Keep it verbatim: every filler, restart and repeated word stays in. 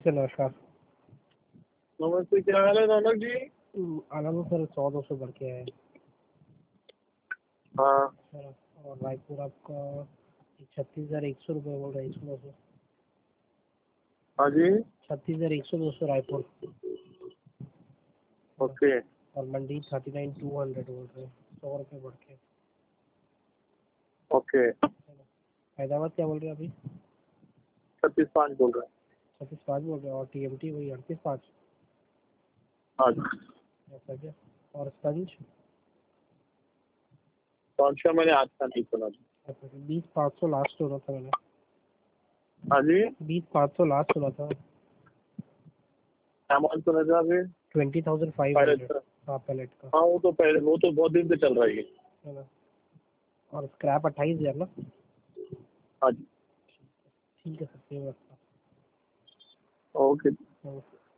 नमस्कार। नमस्ते, क्या हाल है रौनक जी? आनंद सर चौदह सौ बढ़ के है हाँ सर। और रायपुर आपका छत्तीस हजार एक सौ रुपये बोल रहा है इसमें से। हाँ जी, छत्तीस हजार एक सौ दो सौ रायपुर। ओके और मंडी थर्टी नाइन टू हंड्रेड बोल रहे हैं, सौ रुपये बढ़ के। ओके। हैदराबाद क्या बोल रहे हैं अभी? छत्तीस पाँच बोल रहा है। छत्तीस पाँच बोल रहे हैं। और टी एम टी वही अड़तीस पाँच। हाँ जी, ऐसा क्या? और स्पंज कौन सा मैंने आज का नहीं सुना जी। बीस पाँच सौ लास्ट सुना था मैंने। हाँ जी, बीस पाँच सौ लास्ट सुना था। सामान सुना था फिर ट्वेंटी थाउजेंड फाइव पहले हंड्रेड तरह। हाँ पैलेट का, हाँ वो तो पहले वो तो बहुत दिन से चल रहा है ये। है ना। और स्क्रैप अट्ठाईस हजार ना। हाँ जी, ठीक है सर, सेव रखता ओके। हूँ।